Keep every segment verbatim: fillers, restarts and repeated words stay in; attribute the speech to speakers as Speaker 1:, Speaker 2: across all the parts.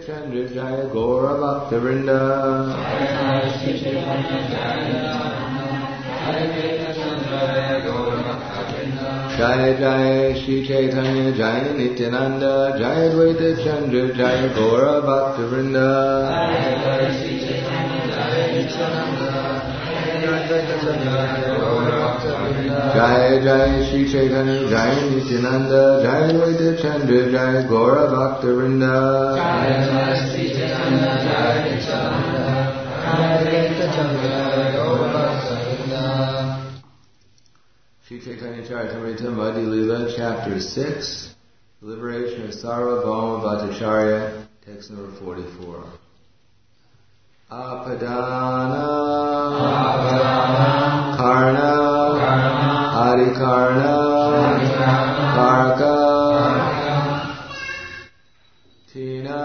Speaker 1: Chandra Jaya Gaura Bhakta Vrinda. Jaya Jaya Shri Chaitanya Jaya Nityananda Jaya Advaita Chandra Jaya Gaura Bhakta Vrinda. Jaya Jaya Shri Chaitanya Jaya Nityananda Jaya Advaita Chandra Jaya Gaura Bhakta Vrinda. Jaya Jaya Shri Chaitanya Jaya Nityananda Jaya Advaita Chandra Jaya Gaura Bhakta Vrinda. Shri Chaitanya Charitamrita Madhya Lila, Chapter six, Liberation of Sarvabhauma Bhattacharya, text number forty-four. Apadana, Apadana Karna, Adikarna, Karka, Tina,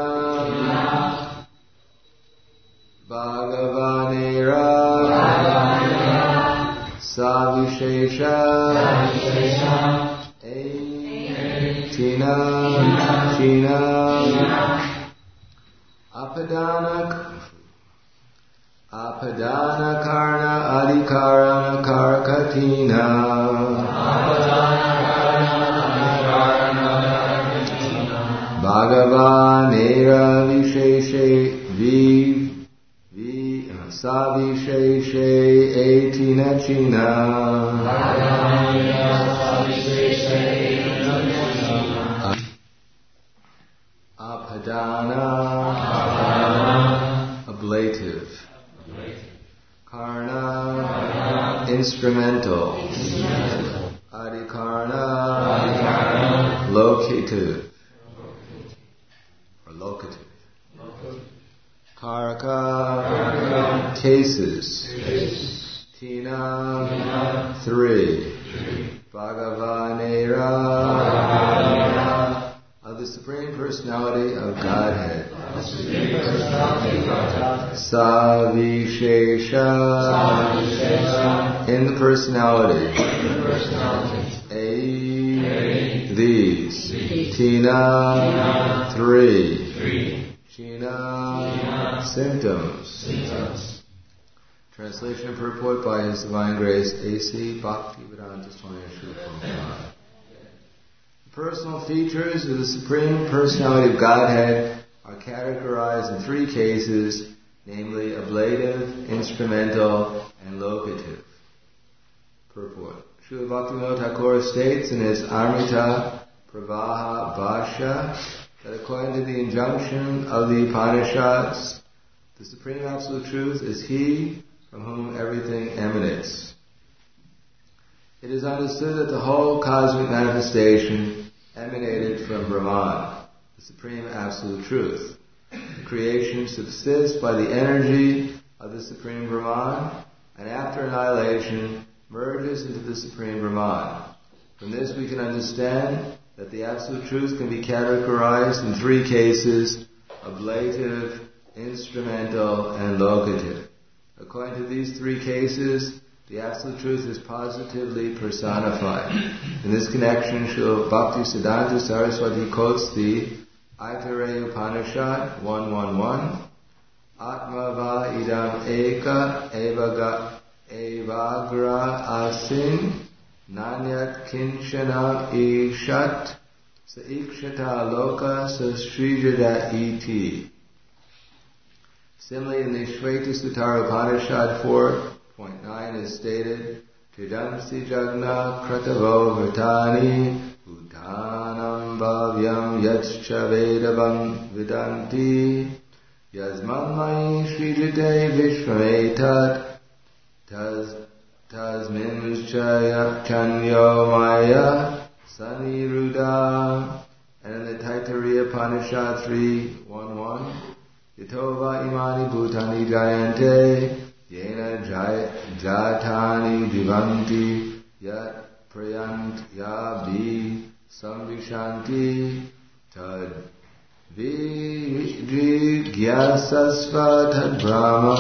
Speaker 1: Bhagavanera, Savishesha, Tina, Tina, Apadana, Apadana Karna Adikarana Karkatina. Bhagavanera Visheshe Vi Vi Savisheshe Etina China. Apadana, ablative. Karna, instrumental. Adikarna, locative. Or locative. Karaka, cases. Tina, three. Bhagavanera, of the Supreme Personality of Godhead. Savishesha, in the personality. A, these. Tina, three. China, symptoms. Translation and purport by His Divine Grace A C Bhaktivedanta Swami Srila Prabhupada. The personal features of the Supreme Personality of Godhead are categorized in three cases, namely ablative, instrumental, and locative. Purport. Srila Bhaktivinoda Thakur states in his Amrita Pravaha Bhashya that according to the injunction of the Upanishads, the Supreme Absolute Truth is He from whom everything emanates. It is understood that the whole cosmic manifestation emanated from Brahman, the Supreme Absolute Truth. Creation subsists by the energy of the Supreme Brahman, and after annihilation merges into the Supreme Brahman. From this we can understand that the Absolute Truth can be categorized in three cases: ablative, instrumental, and locative. According to these three cases, the Absolute Truth is positively personified. In this connection, Srila Bhaktisiddhanta Saraswati quotes the Aitareya Upanishad one eleven. Atma va idam eka evaga evagra asin nanyat kinchanam ishat sa ikshata loka sa srijada iti. Similarly, in the Shveta Sutara Upanishad four point nine is stated, Tridamsi Jagna Kratavo Vritani Bhutanam Bhavyam Yatscha Vedavam Vidanti Yasmanmai Srijite Vishvametat Taz Tasmin Vischaya Chanyo Maya Saniruda. And in the Taittiriya Upanishad three one one, Yatova imani bhutani jayante yena jatani divanti yat prayant yabi samvishanti tad vijigyasasva tad brahma.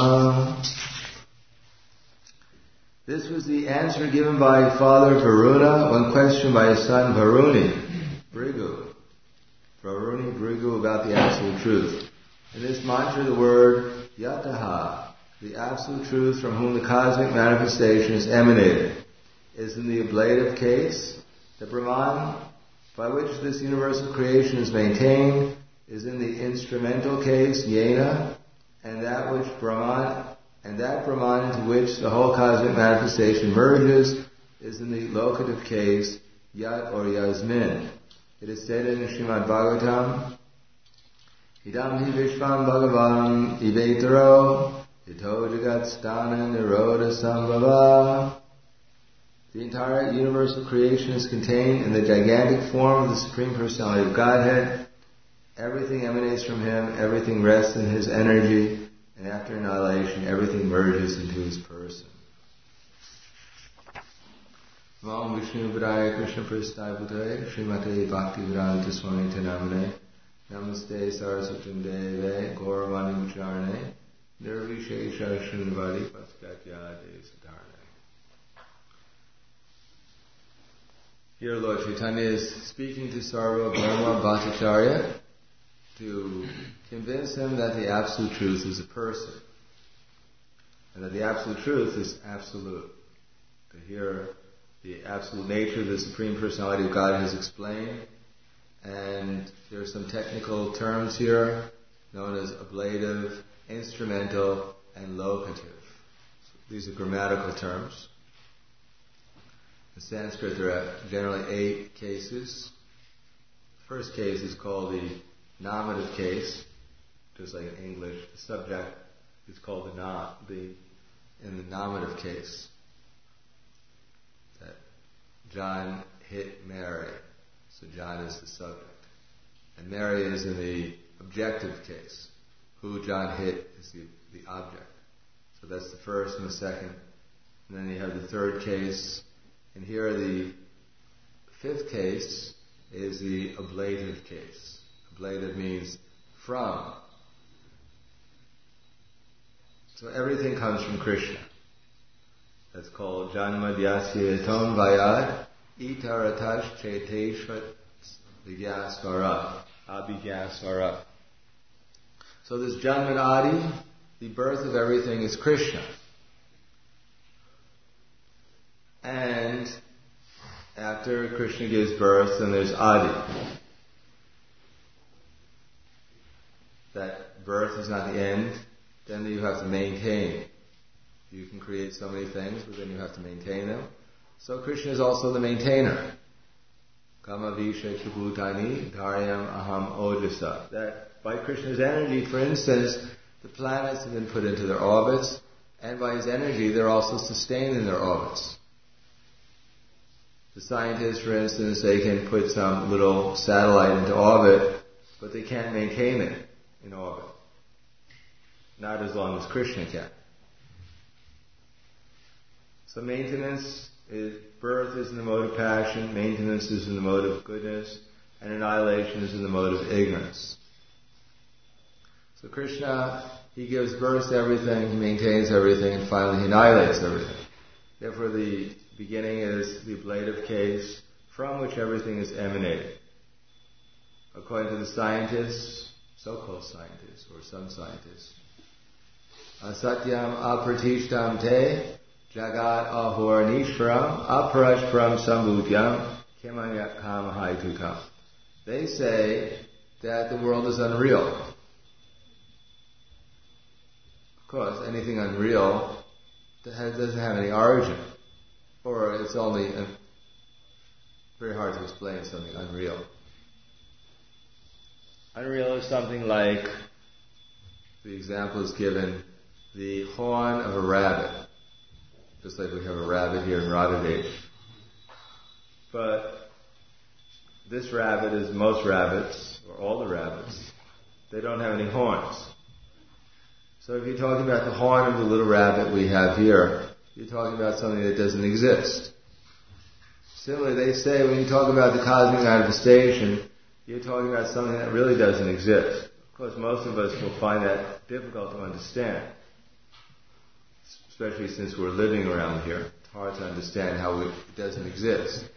Speaker 1: This was the answer given by Father Varuna when questioned by his son Varuni, Brigu, Varuni Brigu about the Absolute Truth. In this mantra, the word yataha, the absolute truth from whom the cosmic manifestation is emanated, is in the ablative case. The Brahman, by which this universal creation is maintained, is in the instrumental case, yena, and that which Brahman, and that Brahman into which the whole cosmic manifestation merges, is in the locative case, yat or yasmin. It is stated in Srimad Bhagavatam, idam hi vishvam bhagavam ivetaro, ito jagat sthana nirodha sambhava. The entire universal creation is contained in the gigantic form of the Supreme Personality of Godhead. Everything emanates from Him, everything rests in His energy, and after annihilation, everything merges into His person. Vam Vishnu Padaya Krishna Prasthaya Bhutale Srimate Bhakti Vedanta Swami Namane Namaste Saraswatim Deve Gauravani Vicharane Nirvishesha Shrunavadi Paskatya De Sadarane. Here Lord Chaitanya is speaking to Sarvabhauma Bhattacharya to convince him that the Absolute Truth is a person, and that the Absolute Truth is absolute. To hear the absolute nature of the Supreme Personality of God is explained, and there are some technical terms here known as ablative, instrumental, and locative. So these are grammatical terms. In Sanskrit, there are generally eight cases. The first case is called the nominative case, just like in English. The subject is called the nom, the in the nominative case. That John hit Mary, so John is the subject, and Mary is in the objective case. Who John hit is the, the object. So that's the first and the second, and then you have the third case. And here the fifth case is the ablative case. Ablative means from. So everything comes from Krishna. That's called Janma Dyasya Tom Vayad Itaratash Cheteshvat Vigyasvara Abhigyasvara. So this Janma Adi, the birth of everything, is Krishna. And after Krishna gives birth, then there's Adi. That birth is not the end, then you have to maintain. You can create so many things, but then you have to maintain them. So Krishna is also the maintainer. Kama Visha Chibhutani Dharyam Aham Ojasa. That by Krishna's energy, for instance, the planets have been put into their orbits, and by His energy they're also sustained in their orbits. The scientists, for instance, they can put some little satellite into orbit, but they can't maintain it in orbit. Not as long as Krishna can. So maintenance is, birth is in the mode of passion, maintenance is in the mode of goodness, and annihilation is in the mode of ignorance. So Krishna, He gives birth to everything, He maintains everything, and finally He annihilates everything. Therefore the beginning is the ablative case from which everything is emanating. According to the scientists, so-called scientists, or some scientists, asatyam apratishtam te jagat ahornishram aparashpram sambhutyam kemanya kamahaitukam. They say that the world is unreal. Of course, anything unreal doesn't have any origin. Or it's only uh, very hard to explain something unreal. Unreal is something like, the example is given, the horn of a rabbit. Just like we have a rabbit here in Radhadesh. But this rabbit is most rabbits, or all the rabbits, they don't have any horns. So if you're talking about the horn of the little rabbit we have here, you're talking about something that doesn't exist. Similarly, they say when you talk about the cosmic manifestation, you're talking about something that really doesn't exist. Of course, most of us will find that difficult to understand, especially since we're living around here. It's hard to understand how it doesn't exist.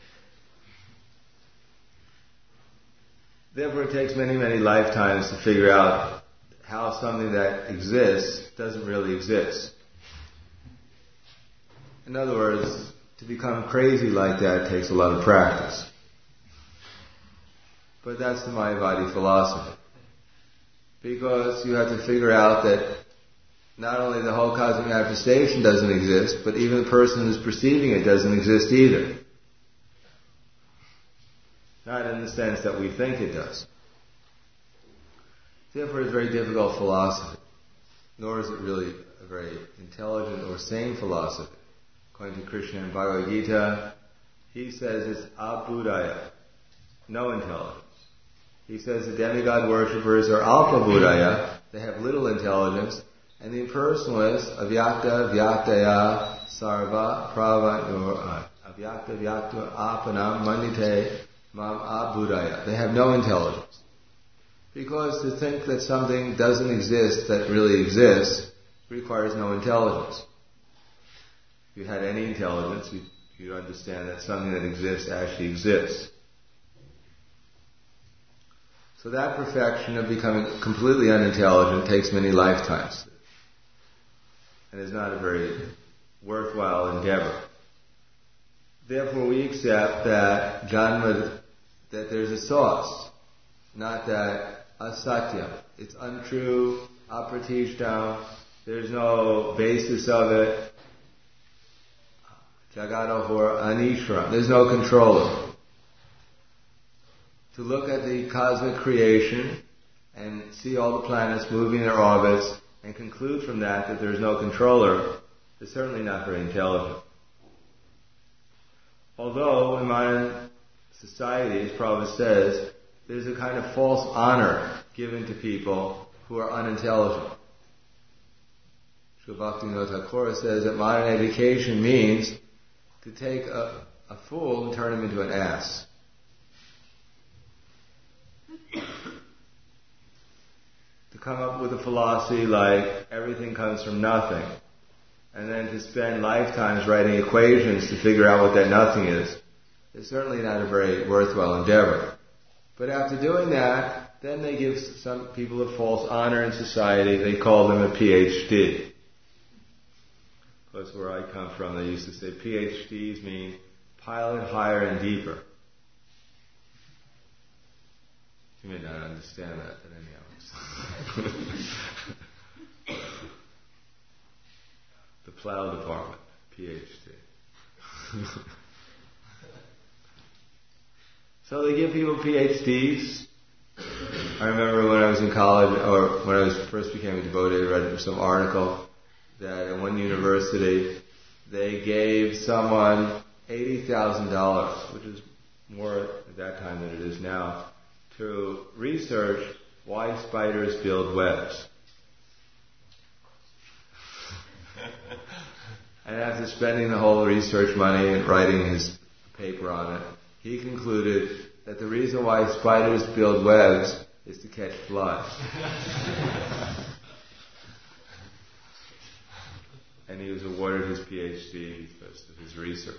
Speaker 1: Therefore, it takes many, many lifetimes to figure out how something that exists doesn't really exist. In other words, to become crazy like that takes a lot of practice. But that's the Mayavadi philosophy. Because you have to figure out that not only the whole cosmic manifestation doesn't exist, but even the person who's perceiving it doesn't exist either. Not in the sense that we think it does. Therefore, it's a very difficult philosophy. Nor is it really a very intelligent or sane philosophy. According to Krishna in Bhagavad Gita, he says it's abudaya, no intelligence. He says the demigod worshippers are alpha budaya, they have little intelligence, and the impersonalists, avyakta, vyaktaya, sarva, prava, avyakta, vyakta, apanam, mandite, mam abudaya. They have no intelligence. Because to think that something doesn't exist that really exists requires no intelligence. If you had any intelligence, you'd, you'd understand that something that exists actually exists. So that perfection of becoming completely unintelligent takes many lifetimes. And is not a very worthwhile endeavor. Therefore we accept that Janma, that there's a source, not that asatya. It's untrue, apratishtam, there's no basis of it. Jagadahor anishram, there's no controller. To look at the cosmic creation and see all the planets moving in their orbits and conclude from that that there's no controller is certainly not very intelligent. Although in modern society, as Prabhupada says, there's a kind of false honor given to people who are unintelligent. Srila Bhaktivinoda Thakur says that modern education means to take a, a fool and turn him into an ass. To come up with a philosophy like everything comes from nothing, and then to spend lifetimes writing equations to figure out what that nothing is, is certainly not a very worthwhile endeavor. But after doing that, then they give some people a false honor in society. They call them a P H D. That's where I come from. They used to say P H Ds mean pilot higher and deeper. You may not understand that, but anyhow. The plow department, P H D. So they give people P H Ds. I remember when I was in college, or when I was first became a devotee, I read some article that at one university they gave someone eighty thousand dollars, which is more at that time than it is now, to research why spiders build webs. And after spending the whole research money and writing his paper on it, he concluded that the reason why spiders build webs is to catch flies. And he was awarded his P H D because of his research.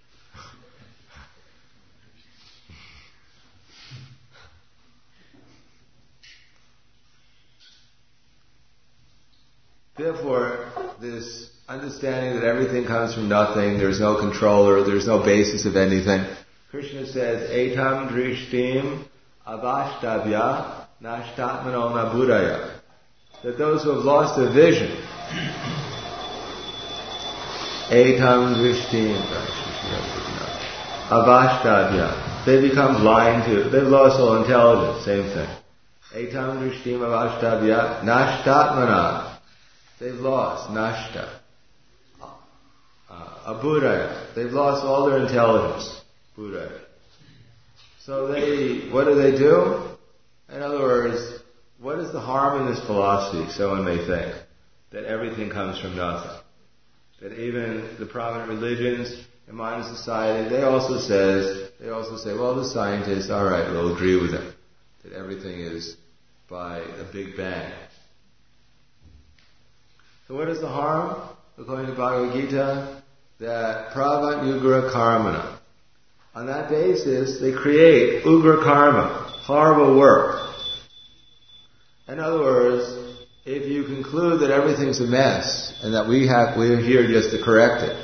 Speaker 1: Therefore, this understanding that everything comes from nothing, there's no controller, there's no basis of anything. Krishna says, Etam drishtim avashtavya nashtatmano nabudaya. That those who have lost their vision, Etam drishtim avashtavya, they become blind to, they've lost all intelligence, same thing. Etam drishtim avashtavya nashtatmana. They've lost, nashta, uh, abudaya. They've lost all their intelligence, budaya. So they, what do they do? In other words, what is the harm in this philosophy, someone may think, that everything comes from nothing? That even the prominent religions in modern society, they also says, they also say, well, the scientists, all right, we'll agree with them, that everything is by a big bang. So what is the harm? According to Bhagavad Gita, that pravat ugra karmana. On that basis, they create ugra karma, horrible work. In other words, if you conclude that everything's a mess and that we have, we're here just to correct it,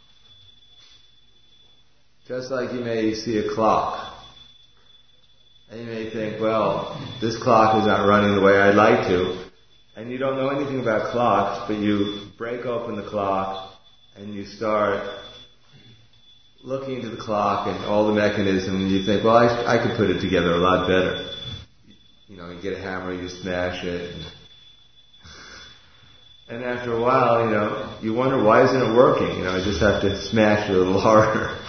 Speaker 1: just like you may see a clock, and you may think, well, this clock is not running the way I'd like to, and you don't know anything about clocks, but you break open the clock and you start looking into the clock and all the mechanism, and you think, well, I, I could put it together a lot better. You know, you get a hammer, you smash it, and, and after a while, you know, you wonder, why isn't it working? You know, I just have to smash it a little harder.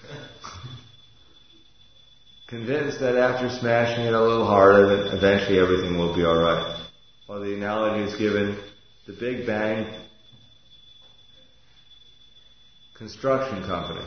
Speaker 1: Convinced that after smashing it a little harder, that eventually everything will be alright. Well, the analogy is given, the Big Bang construction company.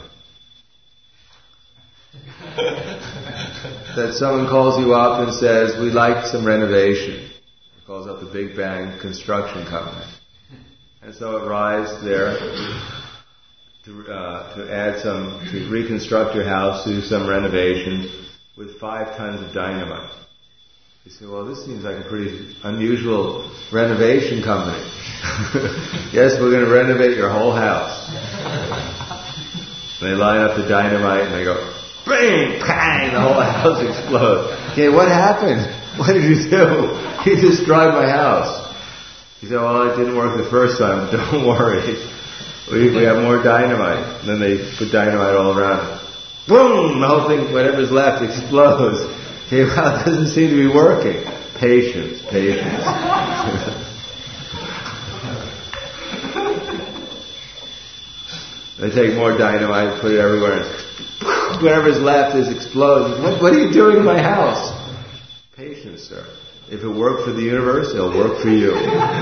Speaker 1: That someone calls you up and says, we'd like some renovation. He calls up the Big Bang construction company. And so it arrives there to, uh, to add some, to reconstruct your house, do some renovations with five tons of dynamite. You say, well, this seems like a pretty unusual renovation company. Yes, we're going to renovate your whole house. And they line up the dynamite and they go, bang, bang, the whole house explodes. Okay, what happened? What did you do? You destroyed my house. He said, well, it didn't work the first time, but don't worry. We, we have more dynamite. And then they put dynamite all around it. Boom! The whole thing, whatever's left, explodes. Okay, well, it doesn't seem to be working. Patience, patience. They take more dynamite, put it everywhere, and whatever's left is exploding. What, what are you doing in my house? Patience, sir. If it worked for the universe, it'll work for you.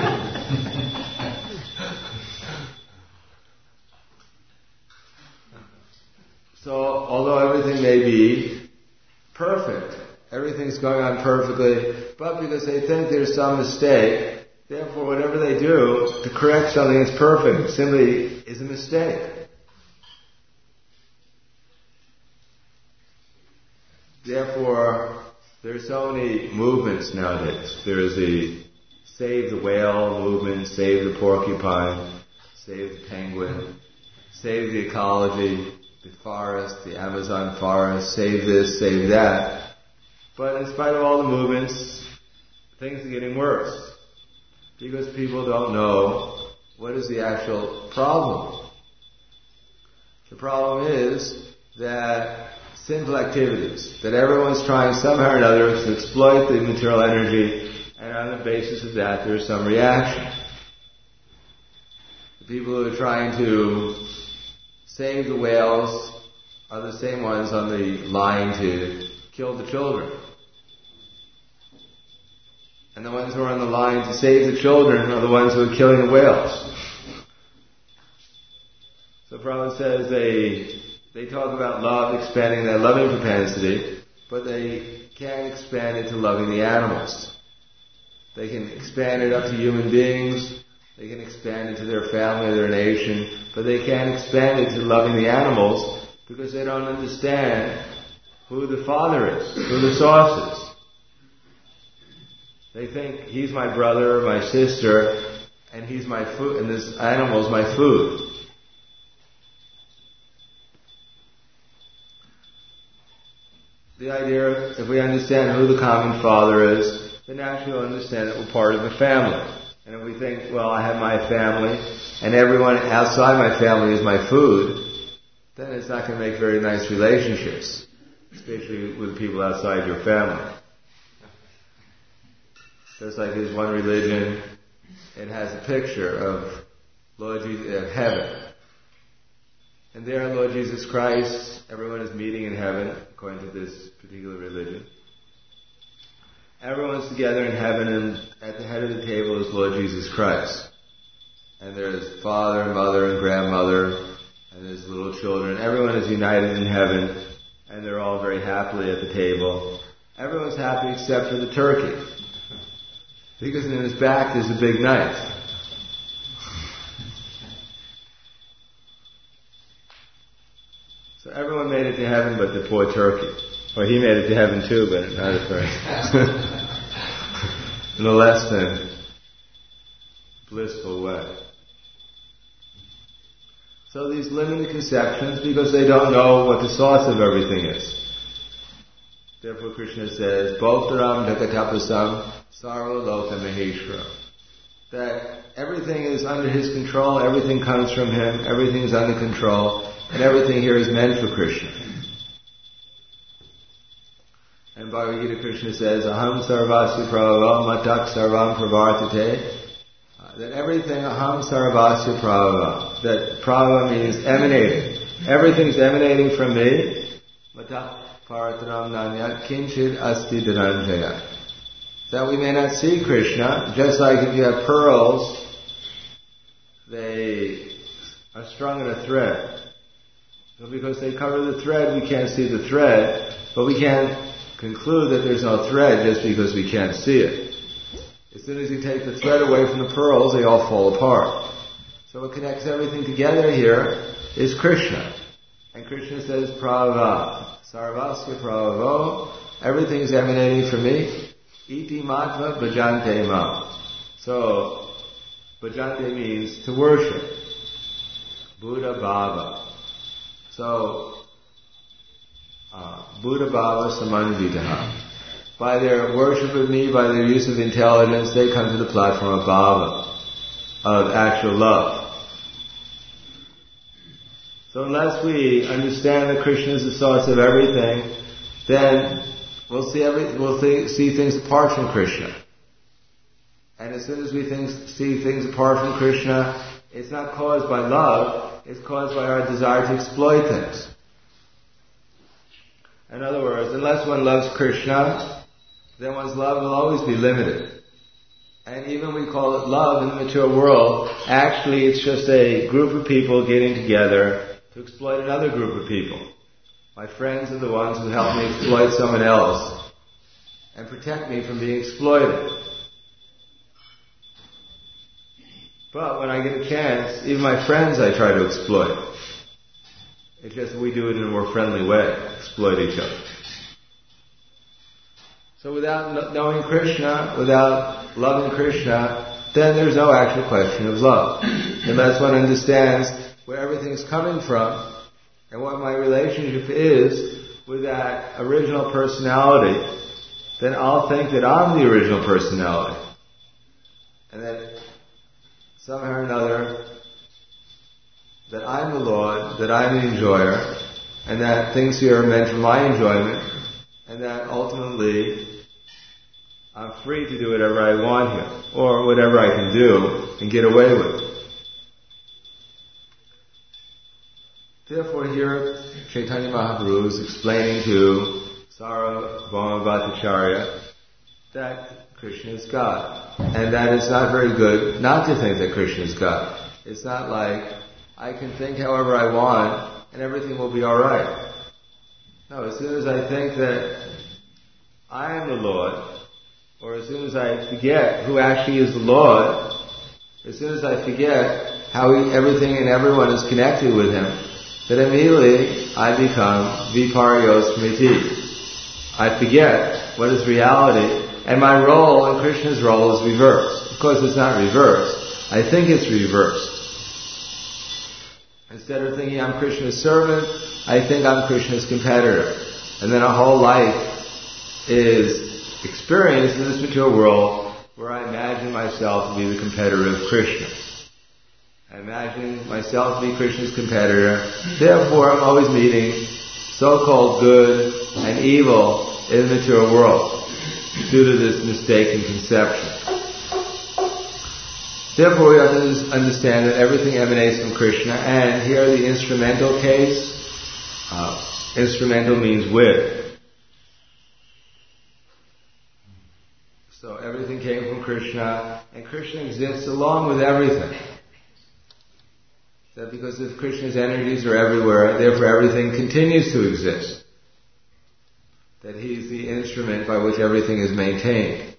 Speaker 1: So, although everything may be perfect, everything's going on perfectly, but because they think there's some mistake, therefore whatever they do to correct something that's perfect simply is a mistake. Therefore, there's so many movements nowadays. There's the Save the Whale movement, Save the Porcupine, Save the Penguin, Save the Ecology, the forest, the Amazon forest, save this, save that. But in spite of all the movements, things are getting worse. Because people don't know what is the actual problem. The problem is that sinful activities, that everyone's trying somehow or another to exploit the material energy, and on the basis of that there's some reaction. The people who are trying to save the whales are the same ones on the line to kill the children. And the ones who are on the line to save the children are the ones who are killing the whales. So Prabhupada says they they talk about love, expanding that loving propensity, but they can't expand it to loving the animals. They can expand it up to human beings, they can expand it to their family, their nation, but they can't expand it to loving the animals because they don't understand who the Father is, who the source is. They think he's my brother, my sister, and he's my food, and this animal is my food. The idea, if we understand who the common Father is, then naturally we'll understand that we're part of the family. And if we think, well, I have my family, and everyone outside my family is my food, then it's not going to make very nice relationships, especially with people outside your family. Just like there's one religion, it has a picture of Lord Jesus, of heaven. And there, Lord Jesus Christ, everyone is meeting in heaven, according to this particular religion. Everyone's together in heaven, and at the head of the table is Lord Jesus Christ. And there's father, mother, and grandmother, and there's little children. Everyone is united in heaven, and they're all very happily at the table. Everyone's happy except for the turkey. Because in his back there's a big knife. So everyone made it to heaven but the poor turkey. Or he made it to heaven too, but not at first. No less than blissful way. So these limited conceptions, because they don't know what the source of everything is. Therefore Krishna says, Bhoktaram Dhakatapasam Sarva Loka Maheshwara. That everything is under his control, everything comes from him, everything is under control, and everything here is meant for Krishna. And Bhagavad Gita Krishna says, Aham Sarvasya Prabhava Matak Sarvam Pravartate. That everything, Aham Sarvasya Prabhava. That Prabhava means emanating. Everything's emanating from me. Matak Parataram Nanya Kinchid Asti Dhananjaya. That we may not see Krishna, just like if you have pearls, they are strung in a thread. So because they cover the thread, we can't see the thread, but we can't conclude that there's no thread just because we can't see it. As soon as you take the thread away from the pearls, they all fall apart. So what connects everything together here is Krishna. And Krishna says, Prava, Sarvasya Pravavo, everything is emanating from me. Iti matva bhajante mam. So, bhajante means to worship. Buddha bhava. So, uh, Buddha bhava samanvitaha. By their worship of me, by their use of intelligence, they come to the platform of bhava, of actual love. So unless we understand that Krishna is the source of everything, then We'll see every, we'll th- see things apart from Krishna. And as soon as we think, see things apart from Krishna, it's not caused by love, it's caused by our desire to exploit things. In other words, unless one loves Krishna, then one's love will always be limited. And even we call it love in the material world, actually it's just a group of people getting together to exploit another group of people. My friends are the ones who help me exploit someone else and protect me from being exploited. But when I get a chance, even my friends I try to exploit. It's just we do it in a more friendly way, exploit each other. So without knowing Krishna, without loving Krishna, then there's no actual question of love. Unless one understands where everything's coming from, and what my relationship is with that original personality, then I'll think that I'm the original personality. And that somehow or another, that I'm the Lord, that I'm the enjoyer, and that things here are meant for my enjoyment, and that ultimately I'm free to do whatever I want here, or whatever I can do and get away with. Therefore here, Chaitanya Mahaprabhu is explaining to Sarvabhauma Bhattacharya that Krishna is God. And that it's not very good not to think that Krishna is God. It's not like, I can think however I want and everything will be alright. No, as soon as I think that I am the Lord, or as soon as I forget who actually is the Lord, as soon as I forget how he, everything and everyone is connected with him, that immediately I become viparyos smriti. I forget what is reality, and my role and Krishna's role is reversed. Of course it's not reversed. I think it's reversed. Instead of thinking I'm Krishna's servant, I think I'm Krishna's competitor. And then a whole life is experienced in this material world where I imagine myself to be the competitor of Krishna. I imagine myself to be Krishna's competitor. Therefore, I'm always meeting so-called good and evil in the material world due to this mistaken conception. Therefore, we have to understand that everything emanates from Krishna. And here, the instrumental case, uh, instrumental means with. So everything came from Krishna, and Krishna exists along with everything. That because if Krishna's energies are everywhere, therefore everything continues to exist. That he's the instrument by which everything is maintained.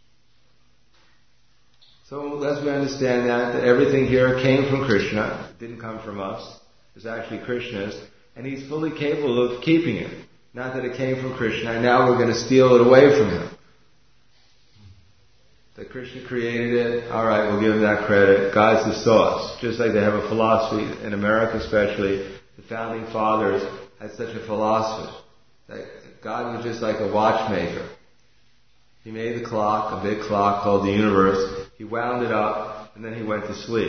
Speaker 1: So as we understand that, that everything here came from Krishna, it didn't come from us, it's actually Krishna's, and he's fully capable of keeping it. Not that it came from Krishna, and now we're going to steal it away from him. that Krishna created it, alright, we'll give him that credit. God's the source. Just like they have a philosophy, in America especially, the founding fathers had such a philosophy that God was just like a watchmaker. He made the clock, a big clock called the universe. He wound it up, and then he went to sleep.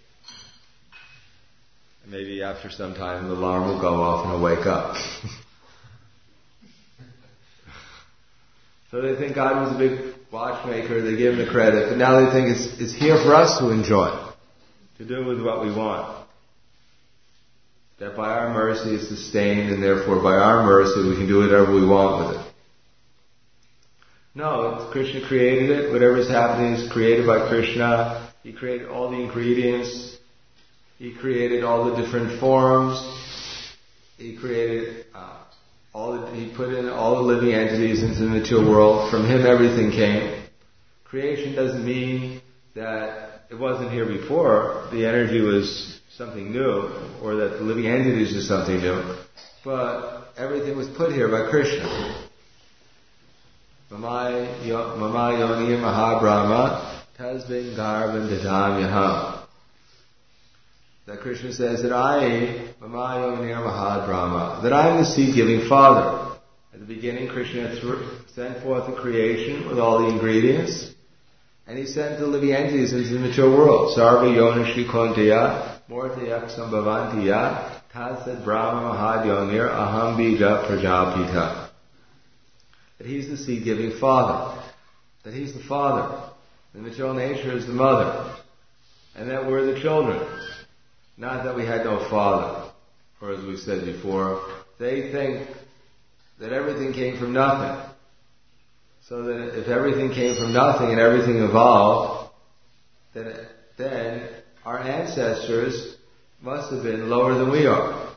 Speaker 1: And maybe after some time the alarm will go off and he'll wake up. So they think God was a big watchmaker, they give him the credit, but now they think it's, it's here for us to enjoy, to do with what we want. That by our mercy it's sustained, and therefore by our mercy we can do whatever we want with it. No, Krishna created it. Whatever's happening is created by Krishna. He created all the ingredients. He created all the different forms. He created uh, all the, he put in all the living entities into the material world. From him everything came. Creation doesn't mean that it wasn't here before. The energy was something new, or that the living entities is something new. But everything was put here by Krishna. Mama yoni mahabrahma tasbin garvan dadamyaham. That Krishna says that I, Mama yoni mahabrahma, that I am the seed-giving Father. At the beginning, Krishna th- sent forth the creation with all the ingredients, and he sent the living entities into the mature world. Sarva yonishri konteya, mortayak sambhavantiya, tasad brahma mahadyonir aham bija prajapita. That he's the seed-giving Father. That he's the Father. The material nature is the mother. And that we're the children. Not that we had no Father. Or as we said before, they think that everything came from nothing. So that if everything came from nothing and everything evolved, then, then our ancestors must have been lower than we are.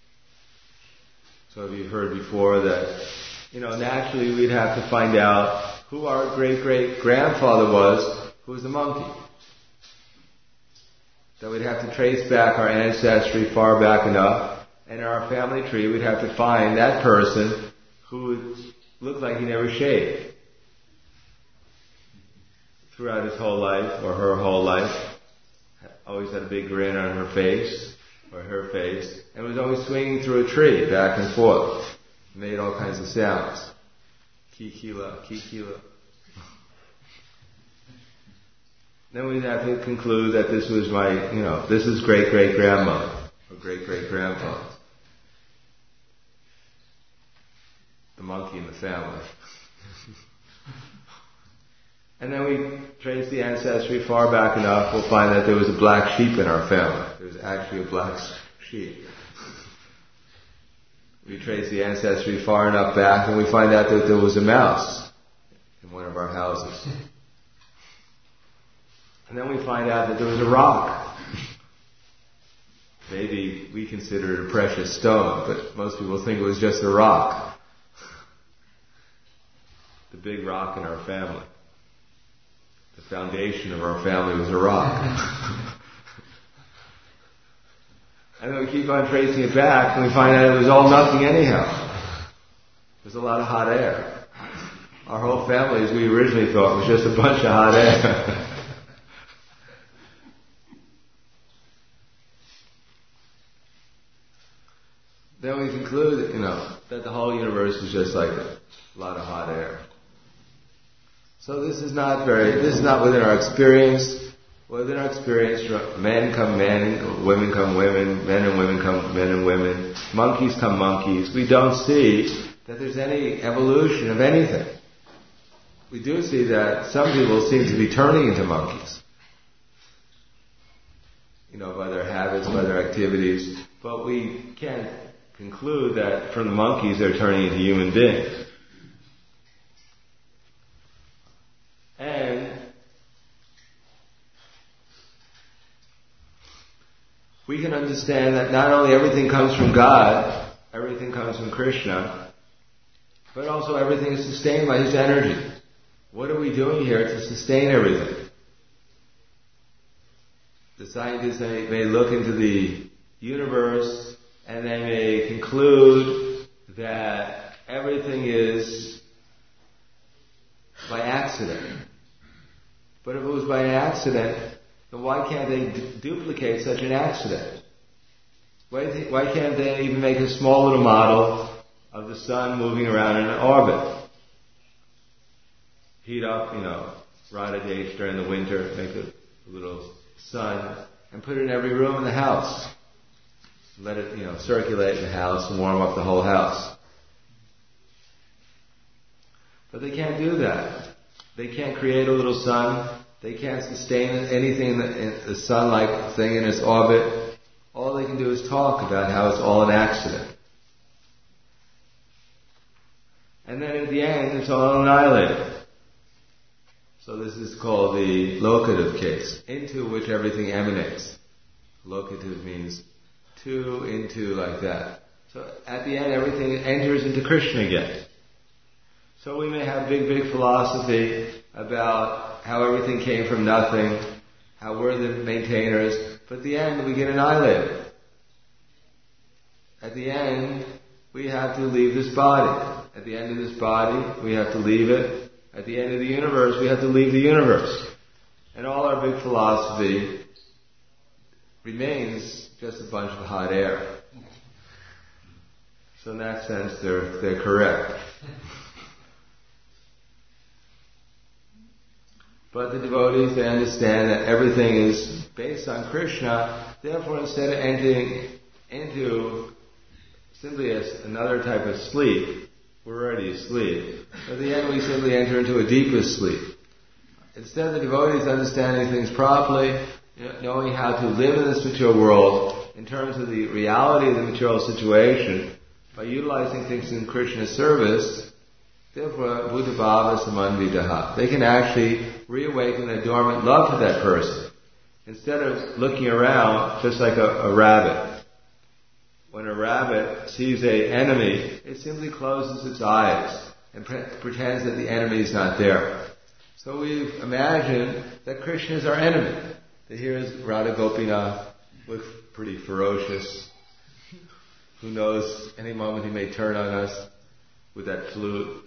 Speaker 1: So you've heard before that, you know, naturally we'd have to find out who our great-great-grandfather was, who was a monkey. That we'd have to trace back our ancestry far back enough, and in our family tree we'd have to find that person who looked like he never shaved throughout his whole life, or her whole life. Always had a big grin on her face, or her face, and was always swinging through a tree, back and forth. Made all kinds of sounds. Kikila, kikila. Then we'd have to conclude that this was my, you know, this is great-great-grandmother, or great-great-grandfather. The monkey in the family. And then we trace the ancestry far back enough, we'll find that there was a black sheep in our family. There was actually a black sheep. We trace the ancestry far enough back and we find out that there was a mouse in one of our houses. And then we find out that there was a rock. Maybe we consider it a precious stone, but most people think it was just a rock. The big rock in our family. The foundation of our family was a rock. And then we keep on tracing it back, and we find out it was all nothing anyhow. There's a lot of hot air. Our whole family, as we originally thought, was just a bunch of hot air. Then we conclude, you know, that the whole universe is just like a lot of hot air. So this is not very, this is not within our experience. Within our experience, men come men, women come women, men and women come men and women, monkeys come monkeys. We don't see that there's any evolution of anything. We do see that some people seem to be turning into monkeys. You know, by their habits, by their activities. But we can't conclude that from the monkeys they're turning into human beings. And we can understand that not only everything comes from God, everything comes from Krishna, but also everything is sustained by His energy. What are we doing here to sustain everything? The scientists may, may look into the universe and they may conclude that everything is by accident. But if it was by an accident, then why can't they d- duplicate such an accident? Why, th- why can't they even make a small little model of the sun moving around in an orbit? Heat up, you know, Radha Desh during the winter, make a, a little sun, and put it in every room in the house. Let it, you know, circulate in the house and warm up the whole house. But they can't do that. They can't create a little sun. They can't sustain anything in the, in the sun-like thing in its orbit. All they can do is talk about how it's all an accident. And then at the end, it's all annihilated. So this is called the locative case, into which everything emanates. Locative means to, into, like that. So at the end, everything enters into Krishna again. So we may have big, big philosophy about how everything came from nothing, how we're the maintainers, but at the end we get annihilated. At the end, we have to leave this body. At the end of this body, we have to leave it. At the end of the universe, we have to leave the universe. And all our big philosophy remains just a bunch of hot air. So in that sense, they're, they're correct. But the devotees, they understand that everything is based on Krishna. Therefore, instead of entering into simply as another type of sleep, we're already asleep. At the end, we simply enter into a deeper sleep. Instead of the devotees understanding things properly, you know, knowing how to live in this material world in terms of the reality of the material situation, by utilizing things in Krishna's service, therefore, Buddha Bhava Samanvidaha. They can actually reawaken the dormant love to that person. Instead of looking around just like a, a rabbit. When a rabbit sees an enemy, it simply closes its eyes and pre- pretends that the enemy is not there. So we've imagined that Krishna is our enemy. That here is Radha Gopinath, looks pretty ferocious. Who knows, any moment he may turn on us with that flute.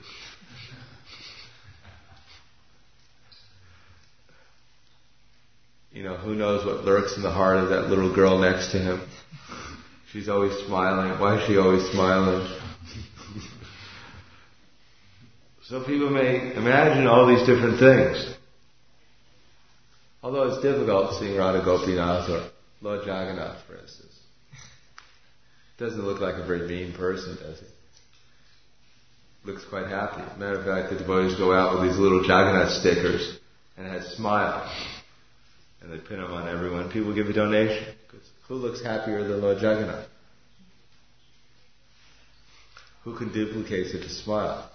Speaker 1: You know, who knows what lurks in the heart of that little girl next to him. She's always smiling. Why is she always smiling? So people may imagine all these different things. Although it's difficult seeing Radha Gopinath or Lord Jagannath, for instance. Doesn't look like a very mean person, does he? Looks quite happy. Matter of fact, the devotees go out with these little Jagannath stickers and has smile. And they pin them on everyone. People give a donation. Because who looks happier than Lord Jagannath? Who can duplicate such a smile?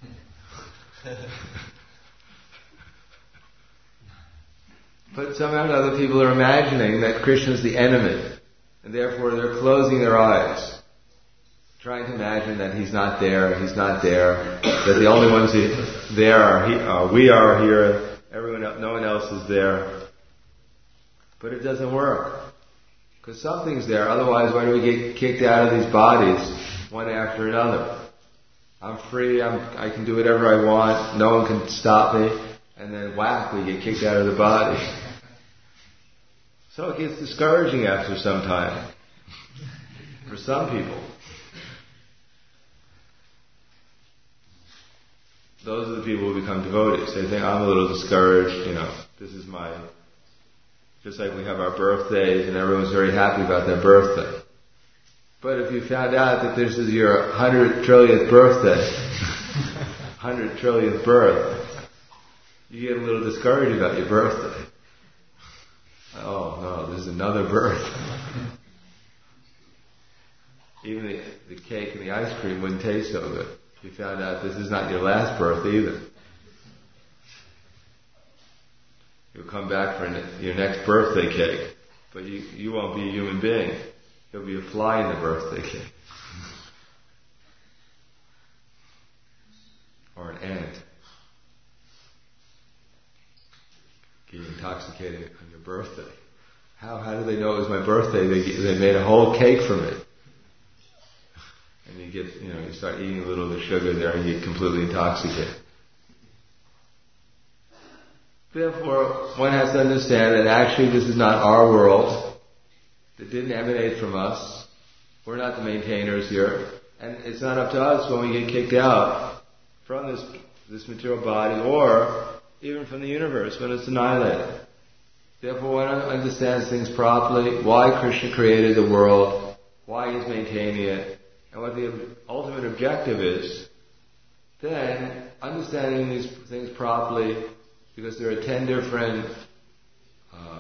Speaker 1: But somehow or other people are imagining that Krishna is the enemy. And therefore they're closing their eyes. Trying to imagine that he's not there, he's not there. That the only ones he, there are, he, uh, we are here, everyone else, no one else is there. But it doesn't work. Because something's there, otherwise why do we get kicked out of these bodies one after another? I'm free, I'm, I can do whatever I want, no one can stop me, and then whack, we get kicked out of the body. So it gets discouraging after some time. For some people. Those are the people who become devotees. They think, I'm a little discouraged, you know, this is my... Just like we have our birthdays and everyone's very happy about their birthday. But if you found out that this is your hundred trillionth birthday, hundred trillionth birth, you get a little discouraged about your birthday. Oh no, this is another birth. Even the, the cake and the ice cream wouldn't taste so good if you found out this is not your last birth either. You'll come back for your next birthday cake, but you, you won't be a human being. You'll be a fly in the birthday cake. Or an ant. Getting intoxicated on your birthday. How how do they know it was my birthday? They they made a whole cake from it. And you get, you know, you start eating a little of the sugar there and you get completely intoxicated. Therefore, one has to understand that actually this is not our world. It didn't emanate from us. We're not the maintainers here. And it's not up to us when we get kicked out from this, this material body or even from the universe when it's annihilated. Therefore, one understands things properly, why Krishna created the world, why he's maintaining it, and what the ultimate objective is. Then, understanding these things properly, because there are ten different uh,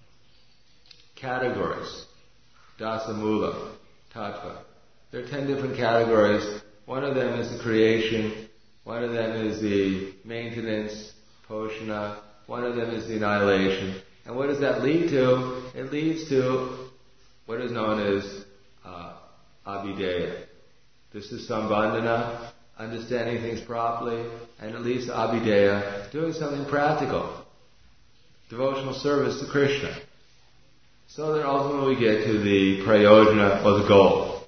Speaker 1: categories. Dasamula, Tattva. There are ten different categories. One of them is the creation. One of them is the maintenance, Poshana. One of them is the annihilation. And what does that lead to? It leads to what is known as uh, Abhideya. This is Sambandhana, understanding things properly, and it leads to Abhideya, doing something practical. Devotional service to Krishna. So that ultimately we get to the prayojana, or the goal.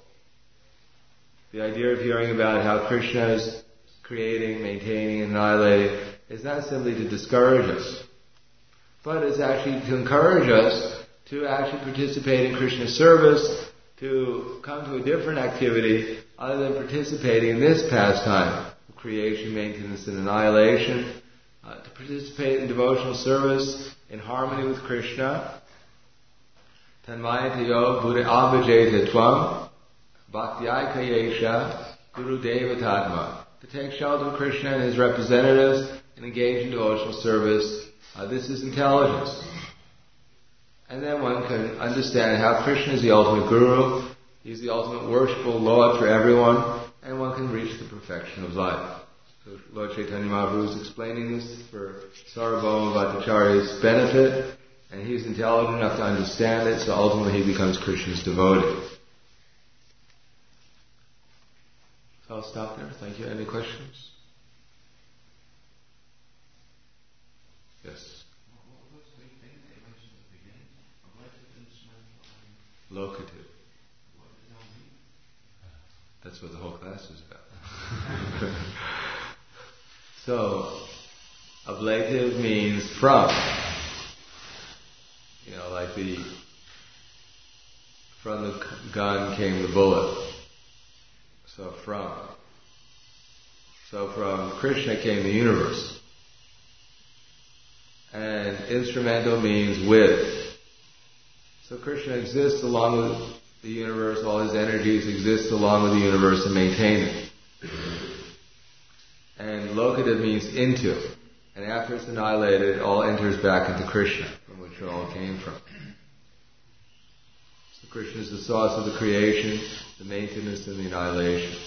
Speaker 1: The idea of hearing about how Krishna is creating, maintaining, and annihilating is not simply to discourage us, but it's actually to encourage us to actually participate in Krishna's service, to come to a different activity other than participating in this pastime of creation, maintenance, and annihilation, uh, to participate in devotional service in harmony with Krishna. Tanmayatayo Buddha Abhajeta Tvam Bhaktyai Kayesha Guru Devatatma. To take shelter of Krishna and his representatives and engage in devotional service, uh, this is intelligence. And then one can understand how Krishna is the ultimate Guru, he's the ultimate worshipful Lord for everyone, and one can reach the perfection of life. So Lord Chaitanya Mahaprabhu is explaining this for Sarvabhauma Bhattacharya's benefit, and he's intelligent enough to understand it, so ultimately he becomes Krishna's devotee. So I'll stop there. Thank you. Any questions? Yes. Locative. That's what the whole class is about. So, ablative means from. You know, like the, from the gun came the bullet. So from. So from Krishna came the universe. And instrumental means with. So Krishna exists along with the universe, all his energies exist along with the universe and maintain it. And locative means into. And after it's annihilated, it all enters back into Krishna, from which it all came from. So Krishna is the source of the creation, the maintenance, and the annihilation.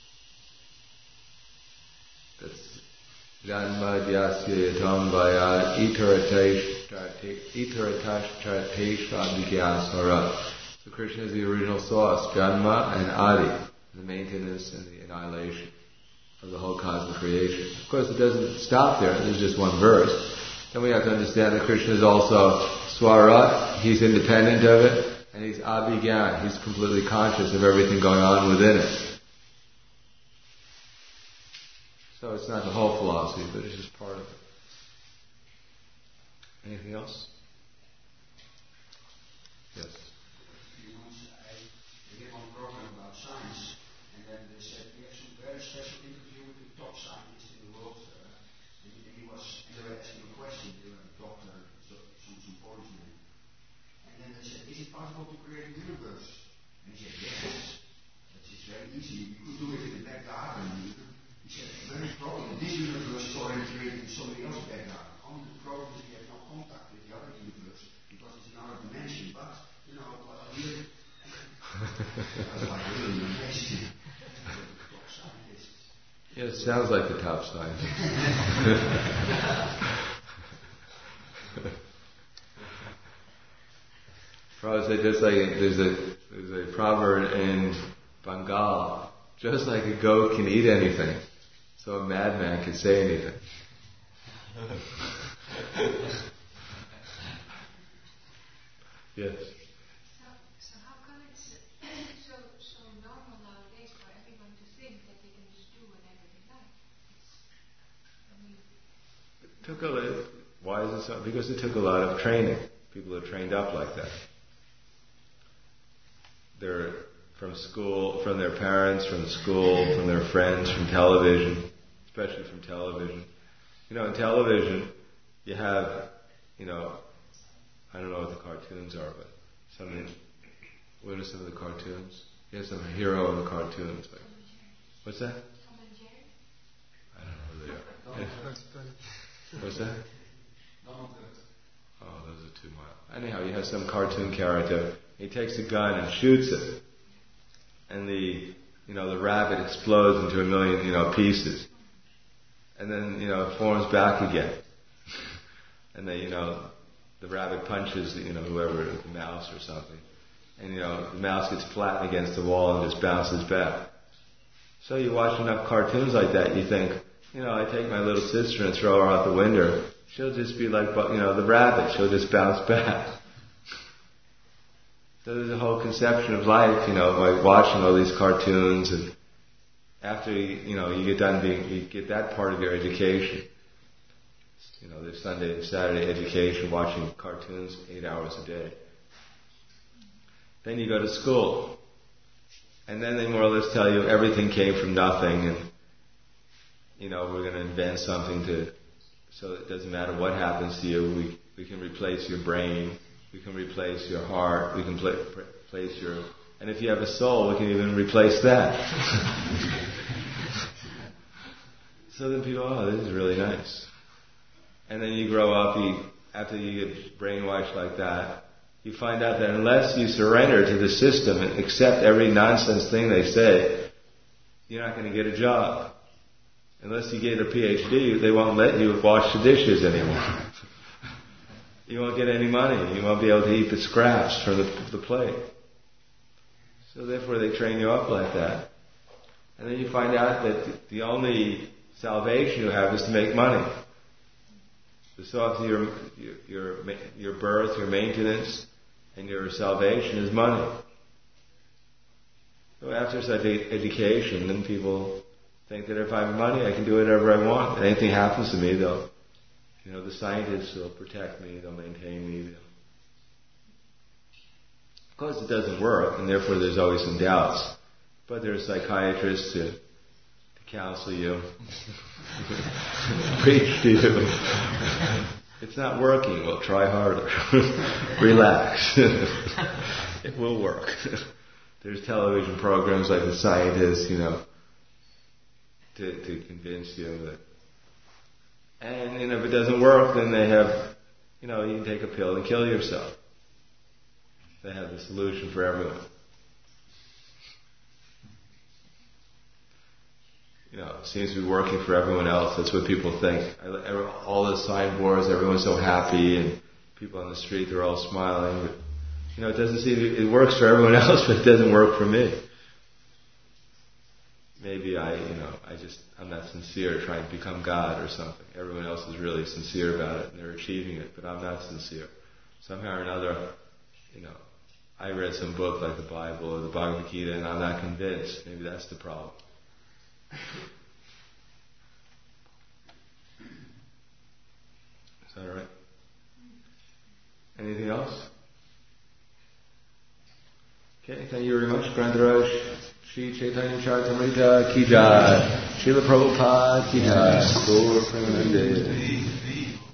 Speaker 1: That's Janma Dyasya Yatam Vaya Itaratash Itaratash. So Krishna is the original source, Janma and Adi, the maintenance and the annihilation of the whole cosmic creation. Of course, it doesn't stop there. There's just one verse. Then we have to understand that Krishna is also Swarat. He's independent of it. And he's Abhigyan. He's completely conscious of everything going on within it. So it's not the whole philosophy, but it's just part of it. Anything else? Yes.
Speaker 2: I did one program about science, and then they said we have some very special interview with the top scientist in the world, uh, and he was, they were asking a question, they were a doctor, so, some symposium, and then they said, is it possible to create a universe? And he said, yes, that is very easy, you could do it in the back garden. He said, the very problem, this universe is already created in somebody else's back garden. Only the problem is we have no contact with the other universe, because it's in another dimension, but, you know, uh, here,
Speaker 1: yeah, it sounds like the top scientist. Prabhupada said just like there's a there's a proverb in Bengal, just like a goat can eat anything, so a madman can say anything. Yes. Took a little, Why is it so? Because it took a lot of training. People are trained up like that. They're from school, from their parents, from school, from their friends, from television, especially from television. You know, in television, you have, you know, I don't know what the cartoons are, but some, what are some of the cartoons? You have some hero in the cartoons. Like, what's that? I don't know who they are. What's that? Oh, those are too mild. Anyhow, you have some cartoon character. He takes a gun and shoots it, and the, you know, the rabbit explodes into a million, you know, pieces, and then, you know, it forms back again, and they, you know, the rabbit punches, you know, whoever, the mouse or something, and, you know, the mouse gets flattened against the wall and just bounces back. So you watch enough cartoons like that, you think, you know, I take my little sister and throw her out the window. She'll just be like, you know, the rabbit. She'll just bounce back. So there's a whole conception of life, you know, by watching all these cartoons, and after you, you know, you get done being, you get that part of your education. You know, there's Sunday and Saturday education, watching cartoons eight hours a day. Then you go to school, and then they more or less tell you everything came from nothing, and you know, we're going to invent something to. So it doesn't matter what happens to you, we, we can replace your brain, we can replace your heart, we can pl- replace your... And if you have a soul, we can even replace that. So then people, oh, this is really nice. And then you grow up, you, after you get brainwashed like that, you find out that unless you surrender to the system and accept every nonsense thing they say, you're not going to get a job. Unless you get a P H D, they won't let you wash the dishes anymore. You won't get any money. You won't be able to eat the scraps from the, the plate. So therefore they train you up like that. And then you find out that the only salvation you have is to make money. So often your, your, your, your birth, your maintenance, and your salvation is money. So after such education, then people think that if I have money, I can do whatever I want. If anything happens to me, they'll, you know, the scientists will protect me, they'll maintain me. They'll... Of course, it doesn't work, and therefore there's always some doubts. But there are psychiatrists to, to counsel you, preach to you. It's not working, well, try harder. Relax. It will work. There's television programs like The Scientist, you know, To, to convince you that, and you know, if it doesn't work, then they have, you know, you can take a pill and kill yourself. They have the solution for everyone. You know, it seems to be working for everyone else. That's what people think. All the signboards, everyone's so happy, and people on the street, they're all smiling. But, you know, it doesn't seem to, it works for everyone else, but it doesn't work for me. Maybe I, you know, I just, I'm not sincere trying to become God or something. Everyone else is really sincere about it and they're achieving it, but I'm not sincere. Somehow or another, you know, I read some book like the Bible or the Bhagavad Gita and I'm not convinced. Maybe that's the problem. Is that all right? Anything else? Okay, thank you very much, Grandaraj. Shri Chaitanya Charitamrita ki jai. Srila Prabhupada ki jai. Gaur Premanande.